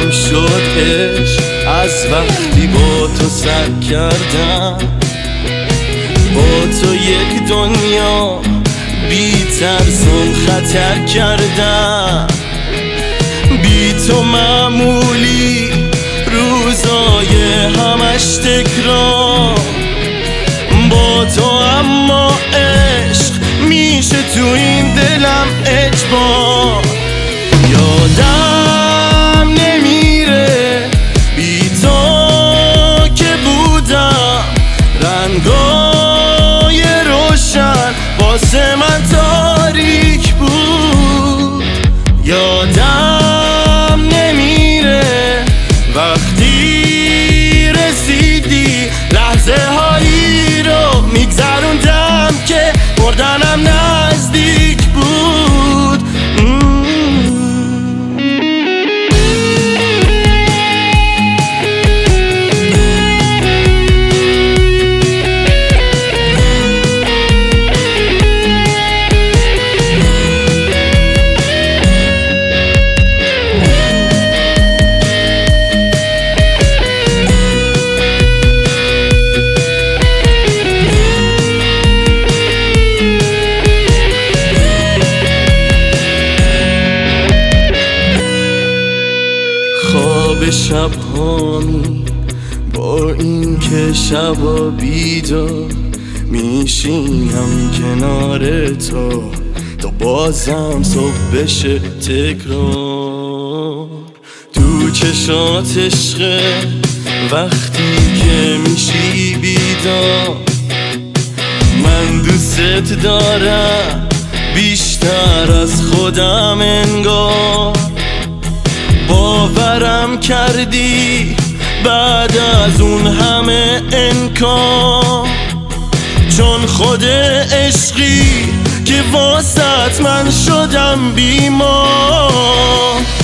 یادم شد عشق از وقتی با تو سر کردم، با تو یک دنیا بی ترسم خطر کردم. بی تو معمولی روزای همش تکرار، با تو اما عشق میشه تو این دلم اجبار. یادم نمیره بی تو که بودم رنگای روشن واسه من تاریک بود. یادم نمیره وقتی رسیدی لحظه هایی رو میگذروندم که مردنم نزدیک بود. خواب شب هامی با این که شبا بیدار میشینم کنار تو بازم صبح بشه تکرار. تو چشات عشقه وقتی که میشی بیدار، من دوست دارم بیشتر از خودم انگار. باورم کردی بعد از اون همه انکار، چون خود عشقی که واسط من شدم بیمار.